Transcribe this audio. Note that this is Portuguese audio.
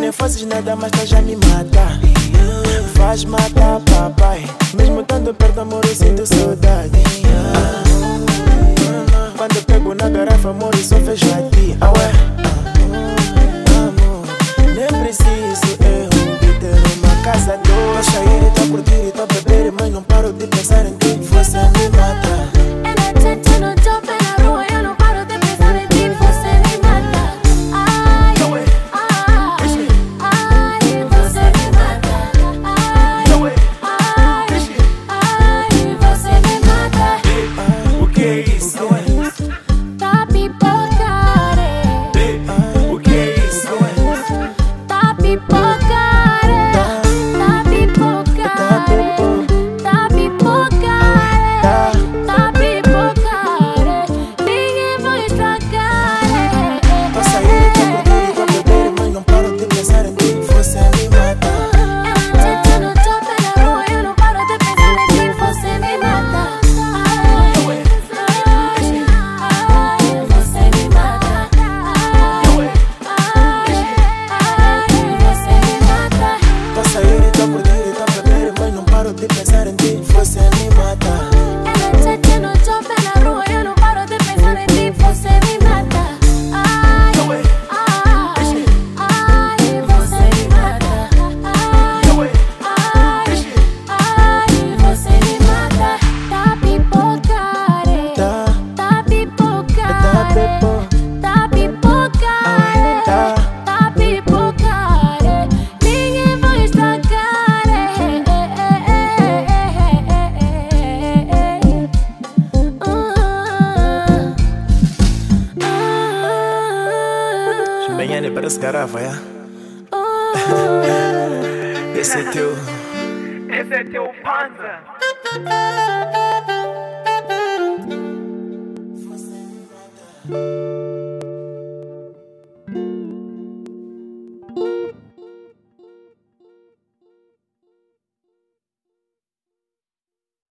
nem fazes nada, mas tá já me mata. Faz matar papai. Mesmo estando perto, amor, eu sinto saudade. Quando eu pego na garrafa, amor, eu só vejo a ti. Amor, nem preciso eu de ter uma casa doce. Tô sair e tô curtir e tô beber, mas não paro de pensar em ti. Você me mata. De pensar em ti, você me mata. No chope na rua, eu não paro de pensar em ti, você me mata. Ai, você me mata. Ai, você me mata. Tá pipocare, tá pipocare, tá pipocare, tá pipocare. Ninguém vai estragar. Benhane parece garrafa, é? Esse é teu. Esse é teu panza. Você me mata.